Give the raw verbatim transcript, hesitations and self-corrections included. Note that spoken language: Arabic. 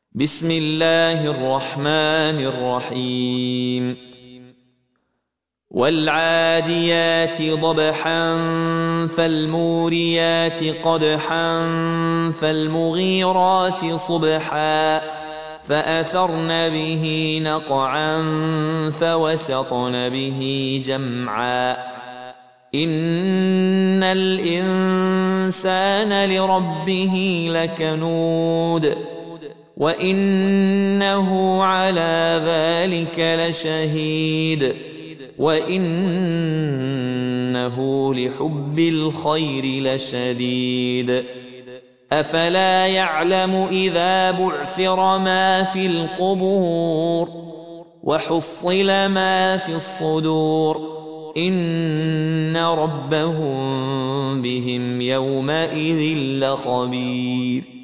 بسم الله الرحمن الرحيم والعاديات ضبحا فالموريات قدحا فالمغيرات صبحا فأثرن به نقعا فوسطن به جمعا إن الإنسان لربه لكنود وإنه على ذلك لشهيد وإنه لحب الخير لشديد أفلا يعلم إذا بعثر ما في القبور وحصل ما في الصدور إن ربهم بهم يومئذ لخبير